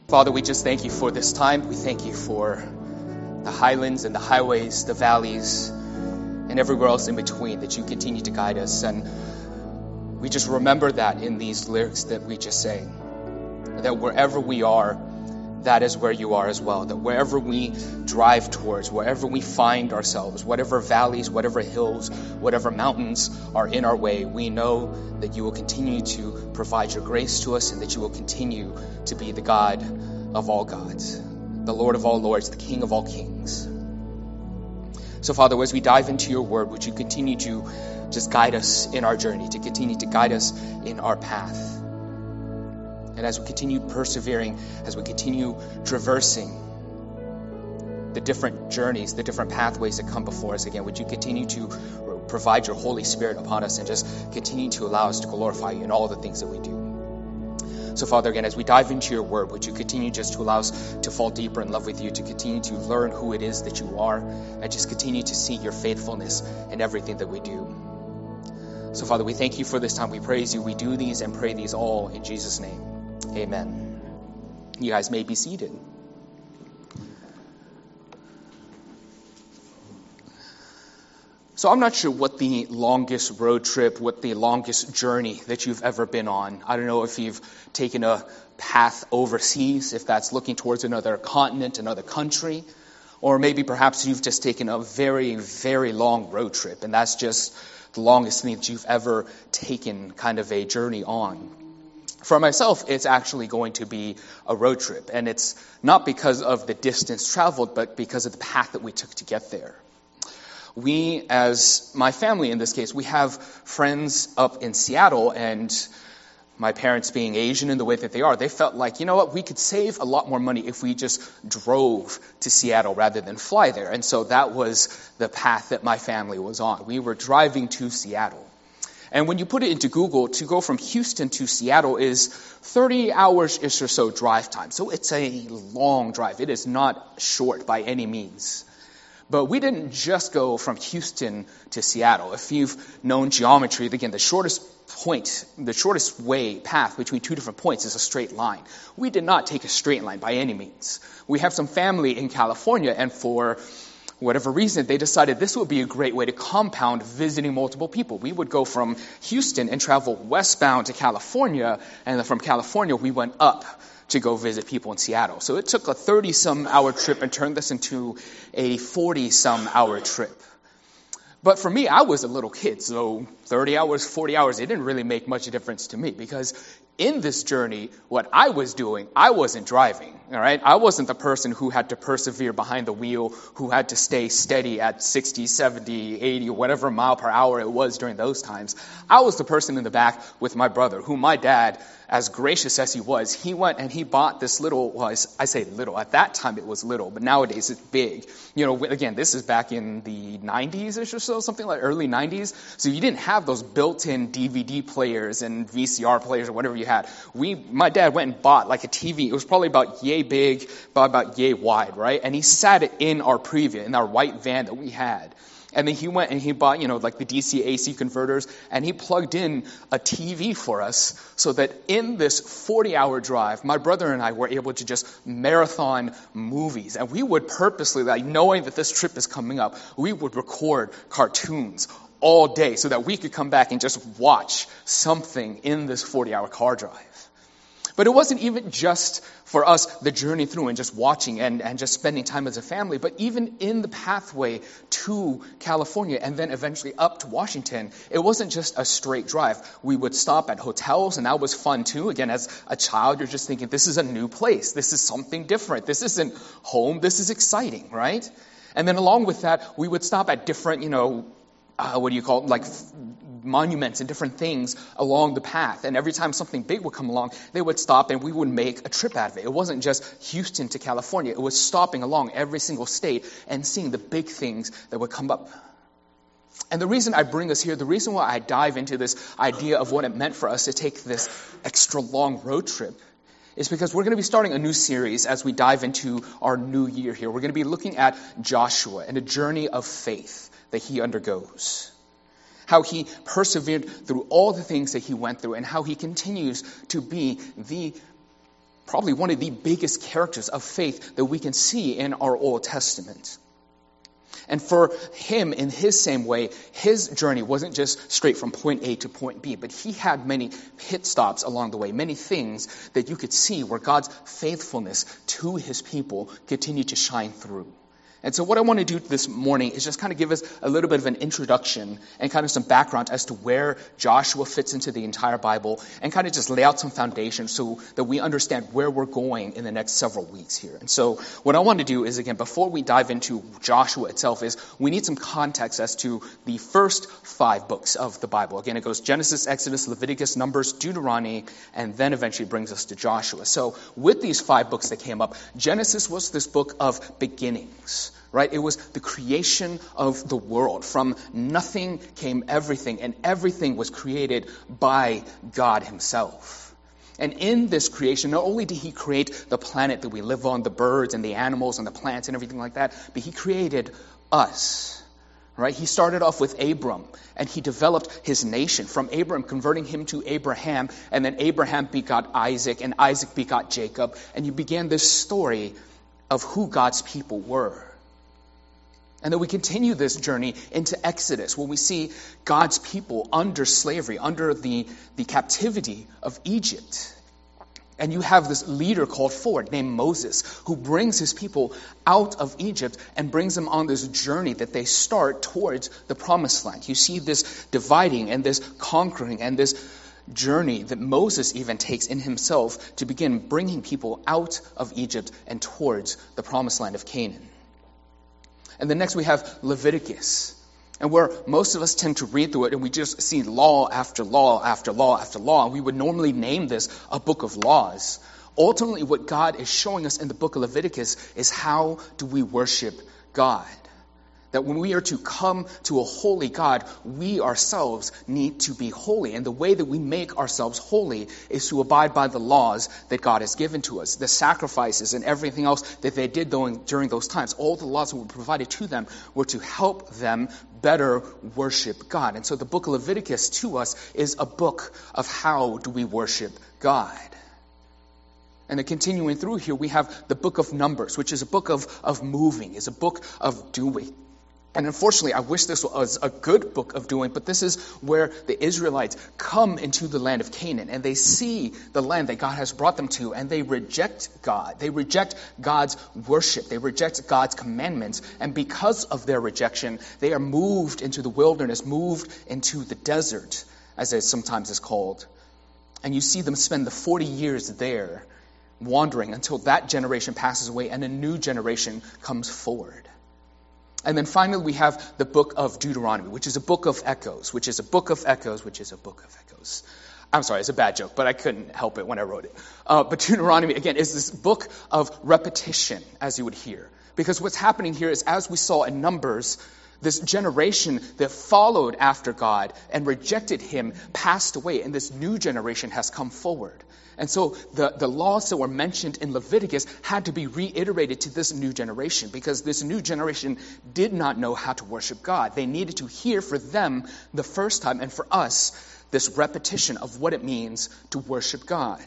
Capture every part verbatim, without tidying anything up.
Father, we just thank you for this time. We thank you for the highlands and the highways, the valleys, and everywhere else in between, that you continue to guide us. And we just remember that in these lyrics that we just sang, that wherever we are, that is where you are as well. That wherever we drive towards, wherever we find ourselves, whatever valleys, whatever hills, whatever mountains are in our way, we know that you will continue to provide your grace to us, and that you will continue to be the God of all gods, the Lord of all lords, the King of all kings. So, Father, as we dive into your word, would you continue to just guide us in our journey, to continue to guide us in our path. And as we continue persevering, as we continue traversing the different journeys, the different pathways that come before us, again, would you continue to provide your Holy Spirit upon us and just continue to allow us to glorify you in all the things that we do. So, Father, again, as we dive into your word, would you continue just to allow us to fall deeper in love with you, to continue to learn who it is that you are, and just continue to see your faithfulness in everything that we do. So, Father, we thank you for this time. We praise you. We do these and pray these all in Jesus' name. Amen. You guys may be seated. So I'm not sure what the longest road trip, what the longest journey that you've ever been on. I don't know if you've taken a path overseas, if that's looking towards another continent, another country, or maybe perhaps you've just taken a very, very long road trip, and that's just the longest thing that you've ever taken kind of a journey on. For myself, it's actually going to be a road trip, and it's not because of the distance traveled, but because of the path that we took to get there. We, as my family in this case, we have friends up in Seattle, and my parents being Asian in the way that they are, they felt like, you know what, we could save a lot more money if we just drove to Seattle rather than fly there. And so that was the path that my family was on. We were driving to Seattle. And when you put it into Google, to go from Houston to Seattle is thirty hours-ish or so drive time. So it's a long drive. It is not short by any means. But we didn't just go from Houston to Seattle. If you've known geometry, again, the shortest point, the shortest way, path between two different points is a straight line. We did not take a straight line by any means. We have some family in California, and for whatever reason, they decided this would be a great way to compound visiting multiple people. We would go from Houston and travel westbound to California, and then from California, we went up to go visit people in Seattle. So it took a thirty-some hour trip and turned this into a forty-some hour trip. But for me, I was a little kid, so thirty hours, forty hours, it didn't really make much difference to me, because in this journey, what I was doing, I wasn't driving, all right? I wasn't the person who had to persevere behind the wheel, who had to stay steady at sixty, seventy, eighty, or whatever mile per hour it was during those times. I was the person in the back with my brother, who my dad, as gracious as he was, he went and he bought this little, well, I say little, at that time it was little, but nowadays it's big. You know, again, this is back in the nineties-ish or so, something like early nineties. So you didn't have those built-in D V D players and V C R players or whatever you had. We, my dad went and bought like a T V. It was probably about yay big, about, about yay wide, right? And he sat it in our Previa, in our white van that we had. And then he went and he bought, you know, like the D C A C converters, and he plugged in a T V for us so that in this forty-hour drive, my brother and I were able to just marathon movies. And we would purposely, like knowing that this trip is coming up, we would record cartoons all day so that we could come back and just watch something in this forty-hour car drive. But it wasn't even just for us, the journey through and just watching and, and just spending time as a family, but even in the pathway to California and then eventually up to Washington, it wasn't just a straight drive. We would stop at hotels, and that was fun too. Again, as a child, you're just thinking, this is a new place. This is something different. This isn't home. This is exciting, right? And then along with that, we would stop at different, you know, uh, what do you call it, like f- monuments and different things along the path. And every time something big would come along, they would stop and we would make a trip out of it. It wasn't just Houston to California. It was stopping along every single state and seeing the big things that would come up. And the reason I bring us here, the reason why I dive into this idea of what it meant for us to take this extra long road trip, is because we're going to be starting a new series as we dive into our new year here. We're going to be looking at Joshua and a journey of faith that he undergoes. How he persevered through all the things that he went through, and how he continues to be the probably one of the biggest characters of faith that we can see in our Old Testament. And for him, in his same way, his journey wasn't just straight from point A to point B, but he had many pit stops along the way, many things that you could see where God's faithfulness to his people continued to shine through. And so what I want to do this morning is just kind of give us a little bit of an introduction and kind of some background as to where Joshua fits into the entire Bible, and kind of just lay out some foundation so that we understand where we're going in the next several weeks here. And so what I want to do is, again, before we dive into Joshua itself, is we need some context as to the first five books of the Bible. Again, it goes Genesis, Exodus, Leviticus, Numbers, Deuteronomy, and then eventually brings us to Joshua. So with these five books that came up, Genesis was this book of beginnings. Right? It was the creation of the world. From nothing came everything, and everything was created by God himself. And in this creation, not only did he create the planet that we live on, the birds and the animals and the plants and everything like that, but he created us. Right? He started off with Abram, and he developed his nation. From Abram, converting him to Abraham, and then Abraham begot Isaac, and Isaac begot Jacob, and you began this story of who God's people were. And then we continue this journey into Exodus, where we see God's people under slavery, under the, the captivity of Egypt. And you have this leader called forward, named Moses, who brings his people out of Egypt and brings them on this journey that they start towards the promised land. You see this dividing and this conquering and this journey that Moses even takes in himself to begin bringing people out of Egypt and towards the promised land of Canaan. And then next we have Leviticus. And where most of us tend to read through it and we just see law after law after law after law, and we would normally name this a book of laws. Ultimately, what God is showing us in the book of Leviticus is how do we worship God. That when we are to come to a holy God, we ourselves need to be holy. And the way that we make ourselves holy is to abide by the laws that God has given to us. The sacrifices and everything else that they did during those times, all the laws that were provided to them were to help them better worship God. And so the book of Leviticus to us is a book of how do we worship God. And then continuing through here, we have the book of Numbers, which is a book of, of moving, is a book of doing. And unfortunately, I wish this was a good book of doing, but this is where the Israelites come into the land of Canaan, and they see the land that God has brought them to, and they reject God. They reject God's worship. They reject God's commandments. And because of their rejection, they are moved into the wilderness, moved into the desert, as it sometimes is called. And you see them spend the forty years there, wandering until that generation passes away and a new generation comes forward. And then finally, we have the book of Deuteronomy, which is a book of echoes, which is a book of echoes, which is a book of echoes. I'm sorry, it's a bad joke, but I couldn't help it when I wrote it. Uh, but Deuteronomy, again, is this book of repetition, as you would hear. Because what's happening here is, as we saw in Numbers, this generation that followed after God and rejected him passed away, and this new generation has come forward. And so the, the laws that were mentioned in Leviticus had to be reiterated to this new generation, because this new generation did not know how to worship God. They needed to hear for them the first time, and for us, this repetition of what it means to worship God.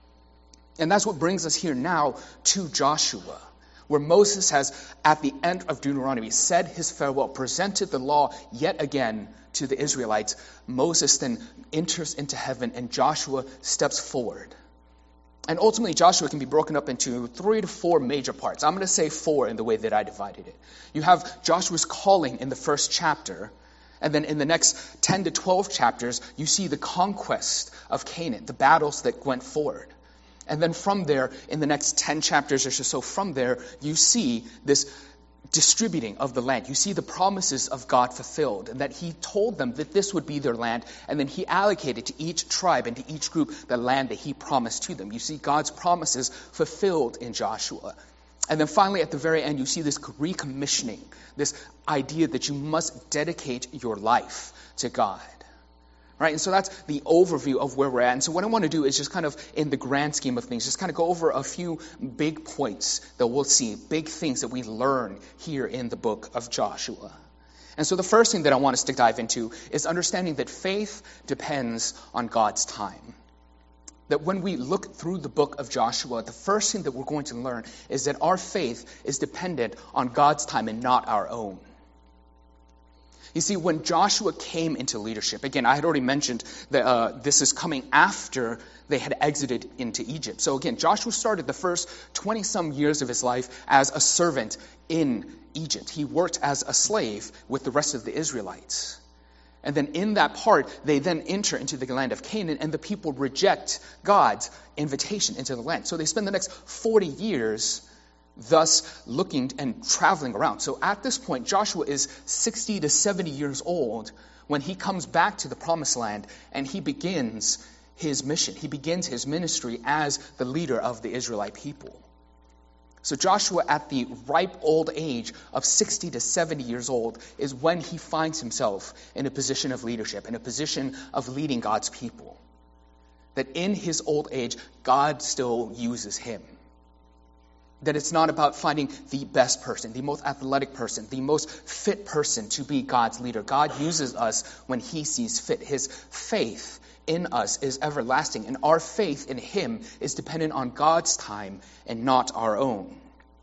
And that's what brings us here now to Joshua, where Moses has, at the end of Deuteronomy, said his farewell, presented the law yet again to the Israelites. Moses then enters into heaven, and Joshua steps forward. And ultimately, Joshua can be broken up into three to four major parts. I'm going to say four in the way that I divided it. You have Joshua's calling in the first chapter, and then in the next ten to twelve chapters, you see the conquest of Canaan, the battles that went forward. And then from there, in the next ten chapters or so from there, you see this distributing of the land. You see the promises of God fulfilled, and that he told them that this would be their land, and then he allocated to each tribe and to each group the land that he promised to them. You see God's promises fulfilled in Joshua. And then finally, at the very end, you see this recommissioning, this idea that you must dedicate your life to God. Right? And so that's the overview of where we're at. And so what I want to do is just kind of, in the grand scheme of things, just kind of go over a few big points that we'll see, big things that we learn here in the book of Joshua. And so the first thing that I want us to dive into is understanding that faith depends on God's time. That when we look through the book of Joshua, the first thing that we're going to learn is that our faith is dependent on God's time and not our own. You see, when Joshua came into leadership, again, I had already mentioned that uh, this is coming after they had exited into Egypt. So again, Joshua started the first twenty-some years of his life as a servant in Egypt. He worked as a slave with the rest of the Israelites. And then in that part, they then enter into the land of Canaan, and the people reject God's invitation into the land. So they spend the next forty years thus looking and traveling around. So at this point, Joshua is sixty to seventy years old when he comes back to the promised land and he begins his mission. He begins his ministry as the leader of the Israelite people. So Joshua, at the ripe old age of sixty to seventy years old, is when he finds himself in a position of leadership, in a position of leading God's people. That in his old age, God still uses him. That it's not about finding the best person, the most athletic person, the most fit person to be God's leader. God uses us when he sees fit. His faith in us is everlasting, and our faith in him is dependent on God's time and not our own.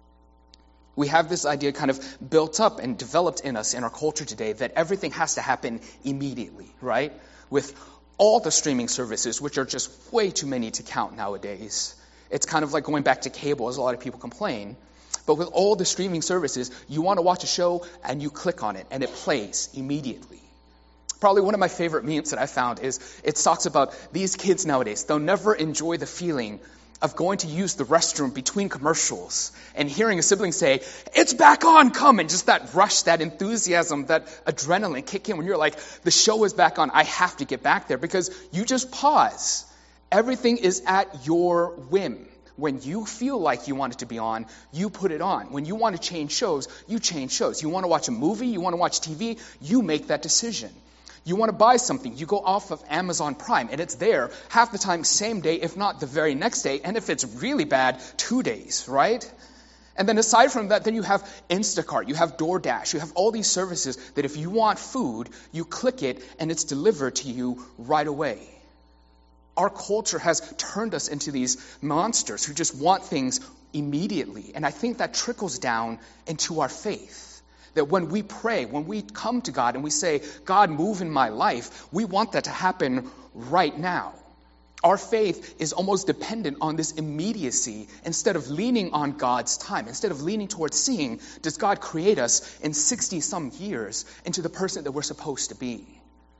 We have this idea kind of built up and developed in us in our culture today that everything has to happen immediately, right? With all the streaming services, which are just way too many to count nowadays. It's kind of like going back to cable, as a lot of people complain. But with all the streaming services, you want to watch a show and you click on it and it plays immediately. Probably one of my favorite memes that I found is it talks about these kids nowadays. They'll never enjoy the feeling of going to use the restroom between commercials and hearing a sibling say, "It's back on, come!" And just that rush, that enthusiasm, that adrenaline kick in when you're like, the show is back on, I have to get back there, because you just pause. Everything is at your whim. When you feel like you want it to be on, you put it on. When you want to change shows, you change shows. You want to watch a movie, you want to watch T V, you make that decision. You want to buy something, you go off of Amazon Prime, and it's there half the time, same day, if not the very next day, and if it's really bad, two days, right? And then aside from that, then you have Instacart, you have DoorDash, you have all these services that if you want food, you click it, and it's delivered to you right away. Our culture has turned us into these monsters who just want things immediately. And I think that trickles down into our faith. That when we pray, when we come to God and we say, "God, move in my life," we want that to happen right now. Our faith is almost dependent on this immediacy instead of leaning on God's time, instead of leaning towards seeing, does God create us in sixty-some years into the person that we're supposed to be?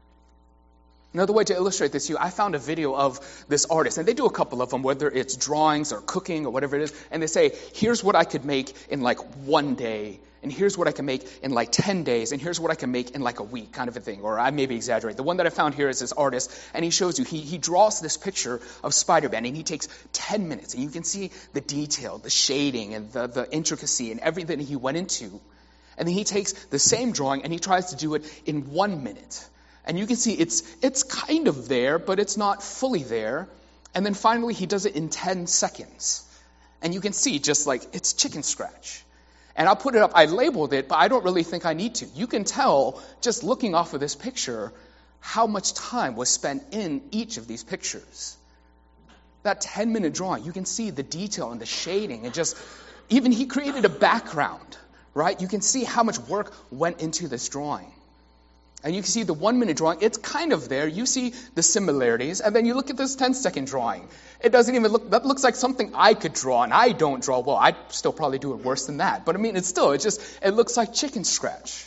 Another way to illustrate this to you, I found a video of this artist, and they do a couple of them, whether it's drawings or cooking or whatever it is, and they say, here's what I could make in like one day, and here's what I can make in like ten days, and here's what I can make in like a week, kind of a thing, or I maybe exaggerate. The one that I found here is this artist, and he shows you, he, he draws this picture of Spider-Man, and he takes ten minutes, and you can see the detail, the shading, and the, the intricacy, and everything he went into. And then he takes the same drawing, and he tries to do it in one minute. And you can see it's it's kind of there, but it's not fully there. And then finally, he does it in ten seconds. And you can see just like it's chicken scratch. And I'll put it up. I labeled it, but I don't really think I need to. You can tell, just looking off of this picture, how much time was spent in each of these pictures. That ten-minute drawing, you can see the detail and the shading. And just, even he created a background, right? You can see how much work went into this drawing. And you can see the one-minute drawing, it's kind of there. You see the similarities. And then you look at this ten-second drawing. It doesn't even look, that looks like something I could draw, and I don't draw well. I'd still probably do it worse than that. But I mean, it's still, it just, it looks like chicken scratch.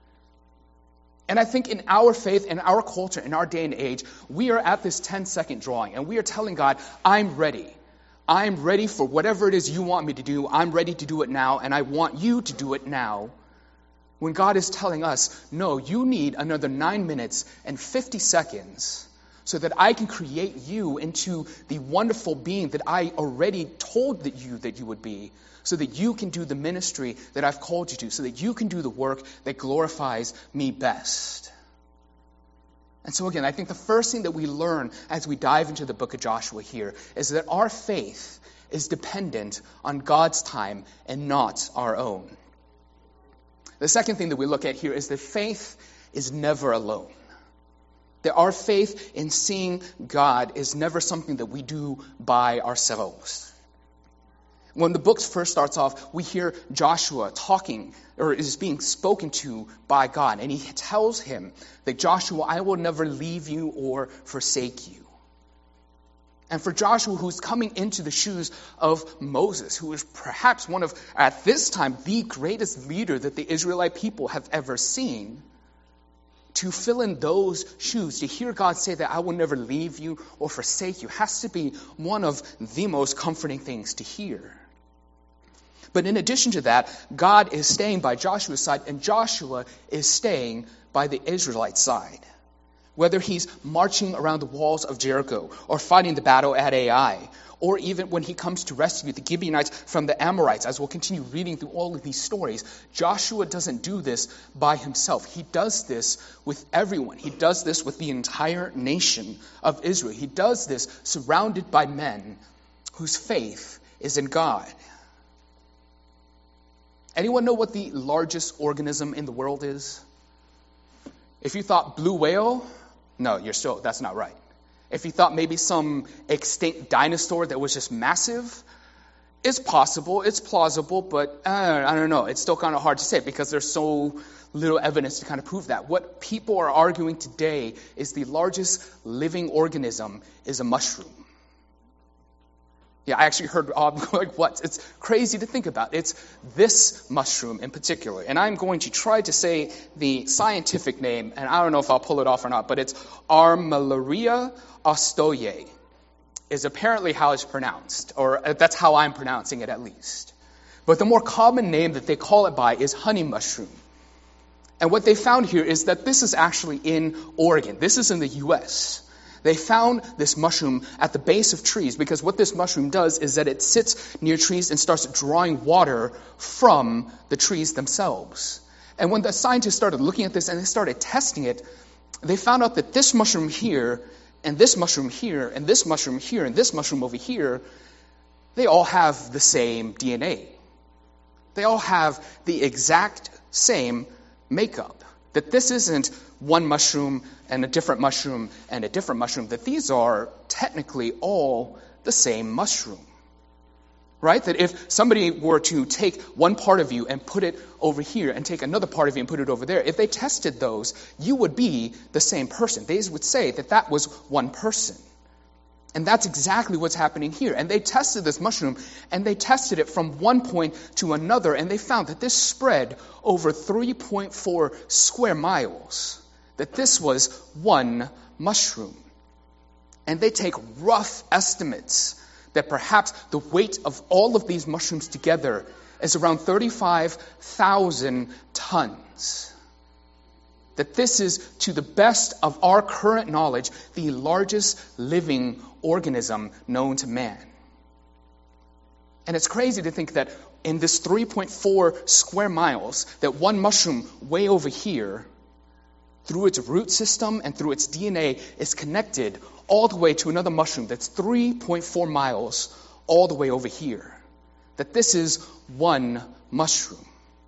And I think in our faith, in our culture, in our day and age, we are at this ten-second drawing, and we are telling God, I'm ready. I'm ready for whatever it is you want me to do. I'm ready to do it now, and I want you to do it now. When God is telling us, no, you need another nine minutes and fifty seconds so that I can create you into the wonderful being that I already told that you that you would be, so that you can do the ministry that I've called you to, so that you can do the work that glorifies me best. And so again, I think the first thing that we learn as we dive into the book of Joshua here is that our faith is dependent on God's time and not our own. The second thing that we look at here is that faith is never alone. That our faith in seeing God is never something that we do by ourselves. When the book first starts off, we hear Joshua talking, or is being spoken to by God. And he tells him that, Joshua, I will never leave you or forsake you. And for Joshua, who's coming into the shoes of Moses, who is perhaps one of, at this time, the greatest leader that the Israelite people have ever seen, to fill in those shoes, to hear God say that I will never leave you or forsake you, has to be one of the most comforting things to hear. But in addition to that, God is staying by Joshua's side, and Joshua is staying by the Israelite side. Whether he's marching around the walls of Jericho, or fighting the battle at Ai, or even when he comes to rescue the Gibeonites from the Amorites, as we'll continue reading through all of these stories, Joshua doesn't do this by himself. He does this with everyone. He does this with the entire nation of Israel. He does this surrounded by men whose faith is in God. Anyone know what the largest organism in the world is? If you thought blue whale, no, you're still, that's not right. If you thought maybe some extinct dinosaur that was just massive, it's possible, it's plausible, but uh, I don't know. It's still kind of hard to say because there's so little evidence to kind of prove that. What people are arguing today is the largest living organism is a mushroom. Yeah, I actually heard, uh, like, what? It's crazy to think about. It's this mushroom in particular. And I'm going to try to say the scientific name, and I don't know if I'll pull it off or not, but it's Armillaria ostoye is apparently how it's pronounced, or that's how I'm pronouncing it at least. But the more common name that they call it by is honey mushroom. And what they found here is that this is actually in Oregon. This is in the U S They found this mushroom at the base of trees because what this mushroom does is that it sits near trees and starts drawing water from the trees themselves. And when the scientists started looking at this and they started testing it, they found out that this mushroom here, and this mushroom here, and this mushroom here, and this mushroom over here, they all have the same D N A. They all have the exact same makeup. That this isn't one mushroom and a different mushroom and a different mushroom, that these are technically all the same mushroom. Right? That if somebody were to take one part of you and put it over here and take another part of you and put it over there, if they tested those, you would be the same person. They would say that that was one person. And that's exactly what's happening here. And they tested this mushroom, and they tested it from one point to another, and they found that this spread over three point four square miles, that this was one mushroom. And they take rough estimates that perhaps the weight of all of these mushrooms together is around thirty-five thousand tons. That this is, to the best of our current knowledge, the largest living organism known to man. And it's crazy to think that in this three point four square miles, that one mushroom way over here, through its root system and through its D N A, is connected all the way to another mushroom that's three point four miles all the way over here. That this is one mushroom.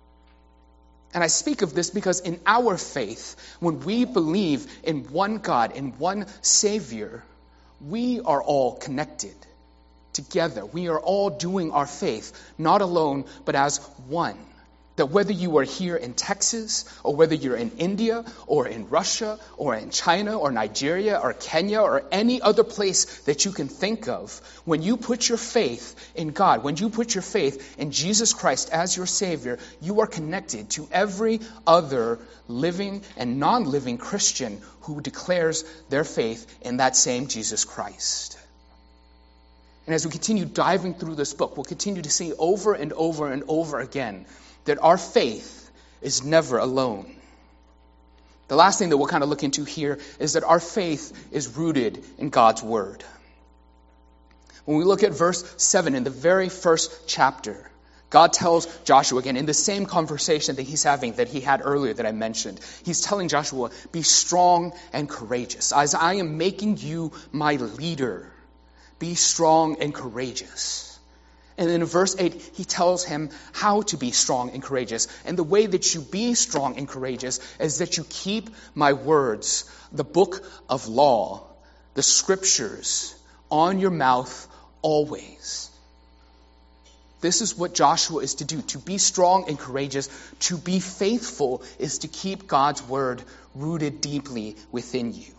And I speak of this because in our faith, when we believe in one God, in one Savior, we are all connected together. We are all doing our faith, not alone, but as one. That whether you are here in Texas, or whether you're in India, or in Russia, or in China, or Nigeria, or Kenya, or any other place that you can think of, when you put your faith in God, when you put your faith in Jesus Christ as your Savior, you are connected to every other living and non-living Christian who declares their faith in that same Jesus Christ. And as we continue diving through this book, we'll continue to see over and over and over again that our faith is never alone. The last thing that we'll kind of look into here is that our faith is rooted in God's Word. When we look at verse seven in the very first chapter, God tells Joshua again in the same conversation that he's having that he had earlier that I mentioned. He's telling Joshua, be strong and courageous. As I am making you my leader, be strong and courageous. And then in verse eight, he tells him how to be strong and courageous. And the way that you be strong and courageous is that you keep my words, the book of law, the scriptures, on your mouth always. This is what Joshua is to do. To be strong and courageous, to be faithful, is to keep God's word rooted deeply within you.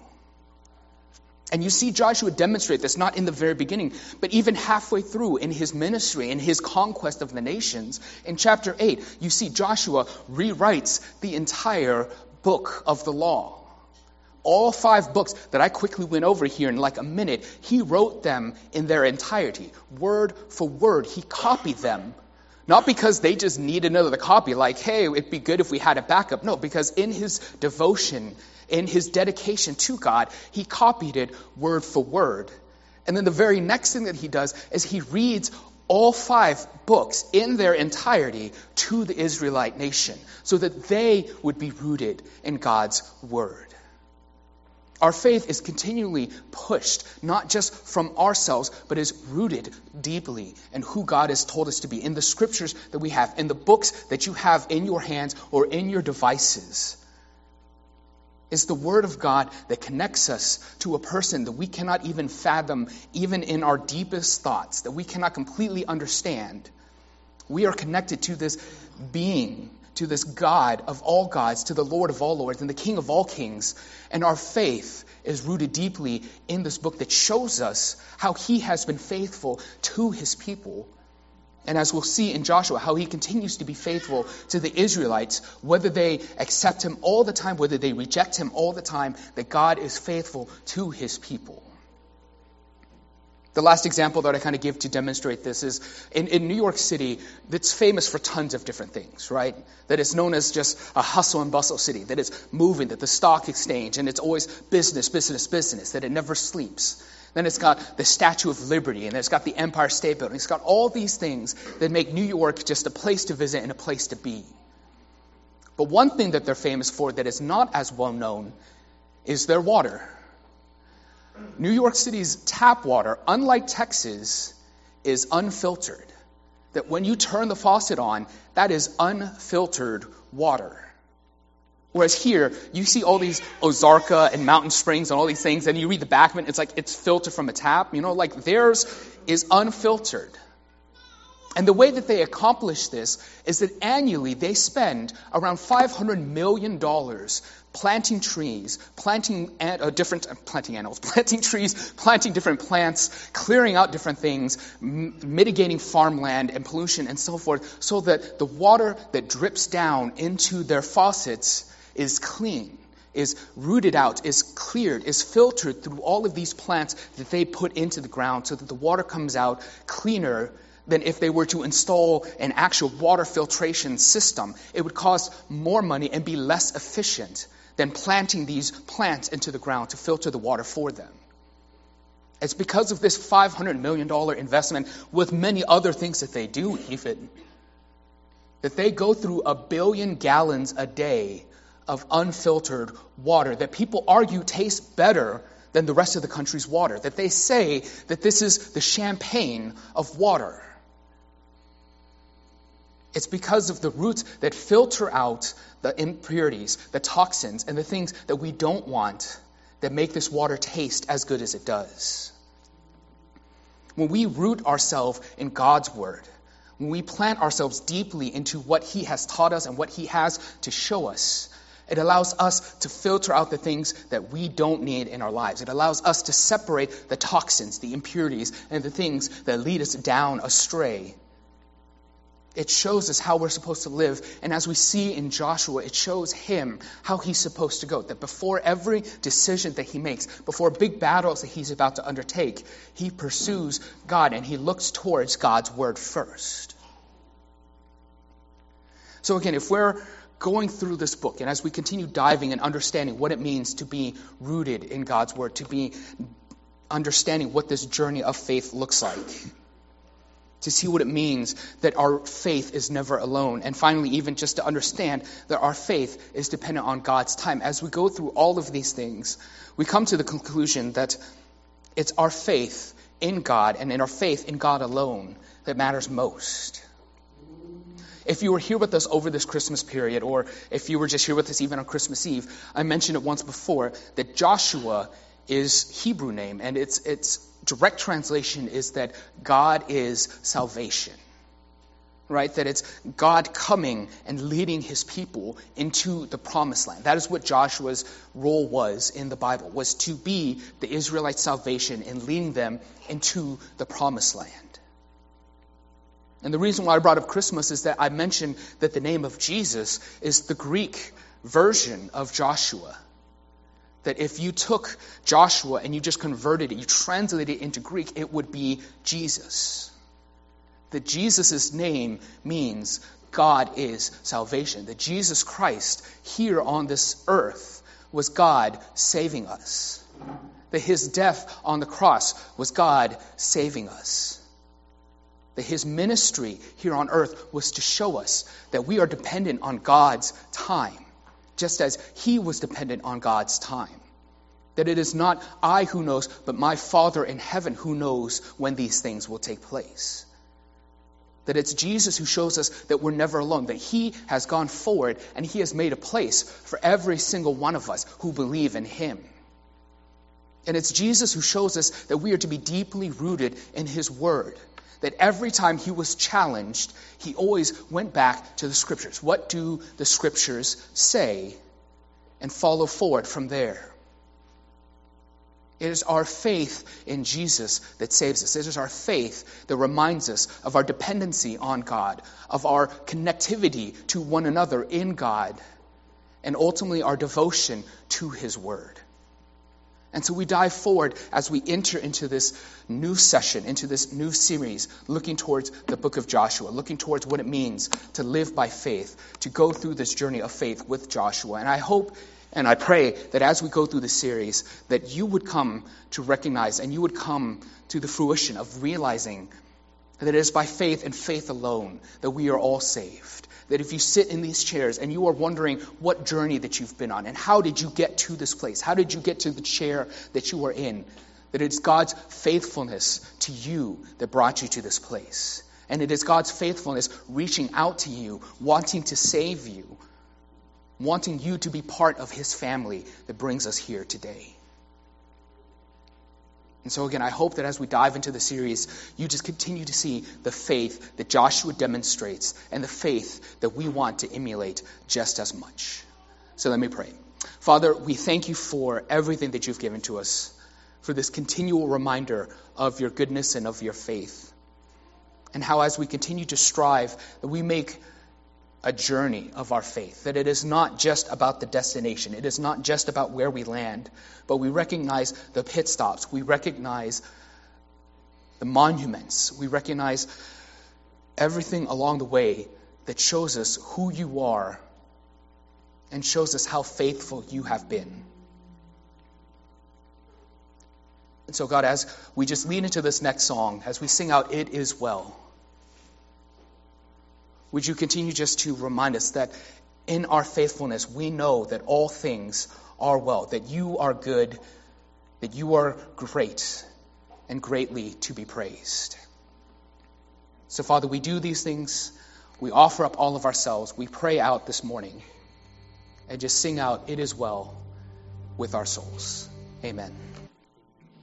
And you see Joshua demonstrate this, not in the very beginning, but even halfway through in his ministry, in his conquest of the nations. In chapter eight, you see Joshua rewrites the entire book of the law. All five books that I quickly went over here in like a minute, he wrote them in their entirety, word for word. He copied them. Not because they just need another copy, like, hey, it'd be good if we had a backup. No, because in his devotion, in his dedication to God, he copied it word for word. And then the very next thing that he does is he reads all five books in their entirety to the Israelite nation so that they would be rooted in God's word. Our faith is continually pushed, not just from ourselves, but is rooted deeply in who God has told us to be, in the scriptures that we have, in the books that you have in your hands or in your devices. It's the word of God that connects us to a person that we cannot even fathom, even in our deepest thoughts, that we cannot completely understand. We are connected to this being, to this God of all gods, to the Lord of all lords, and the King of all kings. And our faith is rooted deeply in this book that shows us how he has been faithful to his people. And as we'll see in Joshua, how he continues to be faithful to the Israelites, whether they accept him all the time, whether they reject him all the time, that God is faithful to his people. The last example that I kind of give to demonstrate this is in, in New York City, that's famous for tons of different things, right? That it's known as just a hustle and bustle city, that it's moving, that the stock exchange, and it's always business, business, business, that it never sleeps. Then it's got the Statue of Liberty, and it's got the Empire State Building. It's got all these things that make New York just a place to visit and a place to be. But one thing that they're famous for that is not as well known is their water. New York City's tap water, unlike Texas, is unfiltered. That when you turn the faucet on, that is unfiltered water. Whereas here, you see all these Ozarka and Mountain Springs and all these things, and you read the back of it, it's like it's filtered from a tap. You know, like theirs is unfiltered. And the way that they accomplish this is that annually they spend around five hundred million dollars planting trees, planting uh, different, uh, planting animals, planting trees, planting different plants, clearing out different things, m- mitigating farmland and pollution and so forth, so that the water that drips down into their faucets is clean, is rooted out, is cleared, is filtered through all of these plants that they put into the ground so that the water comes out cleaner than if they were to install an actual water filtration system. It would cost more money and be less efficient than planting these plants into the ground to filter the water for them. It's because of this five hundred million dollars investment, with many other things that they do even, that they go through a billion gallons a day of unfiltered water that people argue tastes better than the rest of the country's water, that they say that this is the champagne of water. It's because of the roots that filter out the impurities, the toxins, and the things that we don't want that make this water taste as good as it does. When we root ourselves in God's word, when we plant ourselves deeply into what he has taught us and what he has to show us, it allows us to filter out the things that we don't need in our lives. It allows us to separate the toxins, the impurities, and the things that lead us down astray. It shows us how we're supposed to live. And as we see in Joshua, it shows him how he's supposed to go. That before every decision that he makes, before big battles that he's about to undertake, he pursues God and he looks towards God's word first. So again, if we're going through this book, and as we continue diving and understanding what it means to be rooted in God's word, to be understanding what this journey of faith looks like, to see what it means that our faith is never alone, and finally even just to understand that our faith is dependent on God's time. As we go through all of these things, we come to the conclusion that it's our faith in God and in our faith in God alone that matters most. If you were here with us over this Christmas period, or if you were just here with us even on Christmas Eve, I mentioned it once before that Joshua is Hebrew name, and its its direct translation is that God is salvation. Right? That it's God coming and leading his people into the promised land. That is what Joshua's role was in the Bible, was to be the Israelite salvation in leading them into the promised land. And the reason why I brought up Christmas is that I mentioned that the name of Jesus is the Greek version of Joshua. That if you took Joshua and you just converted it, you translated it into Greek, it would be Jesus. That Jesus' name means God is salvation. That Jesus Christ here on this earth was God saving us. That his death on the cross was God saving us. That his ministry here on earth was to show us that we are dependent on God's time, just as he was dependent on God's time. That it is not I who knows, but my Father in heaven who knows when these things will take place. That it's Jesus who shows us that we're never alone, that he has gone forward and he has made a place for every single one of us who believe in him. And it's Jesus who shows us that we are to be deeply rooted in his word. That every time he was challenged, he always went back to the scriptures. What do the scriptures say? And follow forward from there. It is our faith in Jesus that saves us. It is our faith that reminds us of our dependency on God, of our connectivity to one another in God, and ultimately our devotion to his word. And so we dive forward as we enter into this new session, into this new series, looking towards the book of Joshua, looking towards what it means to live by faith, to go through this journey of faith with Joshua. And I hope and I pray that as we go through this series, that you would come to recognize and you would come to the fruition of realizing that it is by faith and faith alone that we are all saved. That if you sit in these chairs and you are wondering what journey that you've been on and how did you get to this place, how did you get to the chair that you are in, that it's God's faithfulness to you that brought you to this place. And it is God's faithfulness reaching out to you, wanting to save you, wanting you to be part of his family that brings us here today. And so again, I hope that as we dive into the series, you just continue to see the faith that Joshua demonstrates and the faith that we want to emulate just as much. So let me pray. Father, we thank you for everything that you've given to us, for this continual reminder of your goodness and of your faith. And how as we continue to strive, that we make a journey of our faith, that it is not just about the destination. It is not just about where we land, but we recognize the pit stops. We recognize the monuments. We recognize everything along the way that shows us who you are and shows us how faithful you have been. And so, God, as we just lean into this next song, as we sing out, "It Is Well," would you continue just to remind us that in our faithfulness, we know that all things are well, that you are good, that you are great, and greatly to be praised. So, Father, we do these things. We offer up all of ourselves. We pray out this morning and just sing out, "It is well with our souls." Amen.